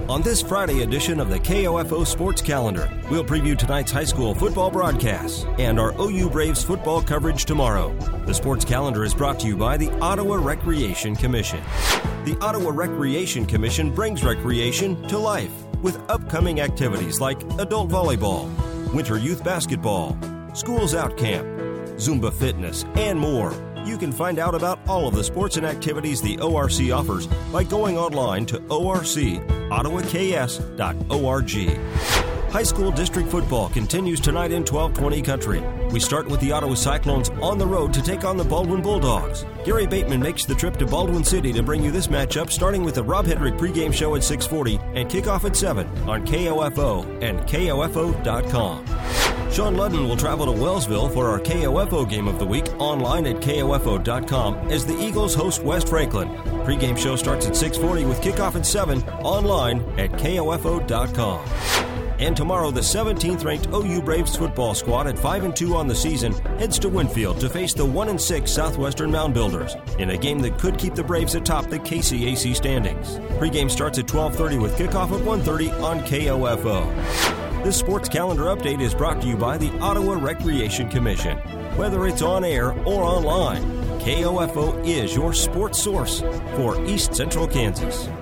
On this Friday edition of the KOFO Sports Calendar, we'll preview tonight's high school football broadcasts and our OU Braves football coverage tomorrow. The Sports Calendar is brought to you by the Ottawa Recreation Commission. The Ottawa Recreation Commission brings recreation to life with upcoming activities like adult volleyball, winter youth basketball, Schools Out Camp, Zumba fitness, and more. You can find out about all of the sports and activities the ORC offers by going online to orcottawaks.org. High school district football continues tonight in 1220 Country. We start with the Ottawa Cyclones on the road to take on the Baldwin Bulldogs. Gary Bateman makes the trip to Baldwin City to bring you this matchup, starting with the Rob Hendrick pregame show at 6:40 and kickoff at 7 on KOFO and KOFO.com. Sean Ludden will travel to Wellsville for our KOFO Game of the Week online at KOFO.com as the Eagles host West Franklin. Pre-game show starts at 6:40 with kickoff at 7 online at KOFO.com. And tomorrow, the 17th-ranked OU Braves football squad at 5-2 on the season heads to Winfield to face the 1-6 Southwestern Mound Builders in a game that could keep the Braves atop the KCAC standings. Pre-game starts at 12:30 with kickoff at 1:30 on KOFO. This sports calendar update is brought to you by the Ottawa Recreation Commission. Whether it's on air or online, KOFO is your sports source for East Central Kansas.